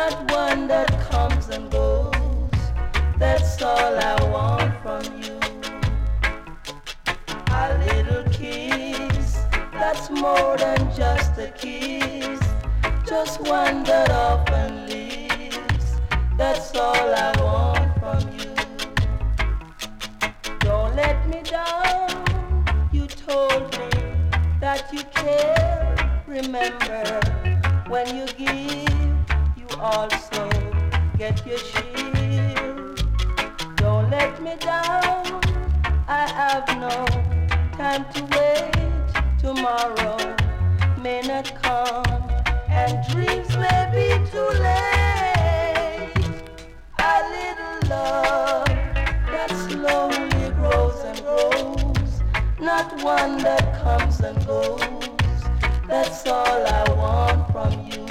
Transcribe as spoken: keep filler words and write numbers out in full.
not one that comes and goes. That's all I want from you. A little kiss, that's more than just a kiss. Just one that often leaves. That's all I want from you. Don't let me down. You told me that you care. Remember, when you give, you also get your share. Don't let me down. I have no time to wait. Tomorrow may not come, and dreams may be too late. A little love that slowly grows and grows, not one that comes and goes. That's all I want from you.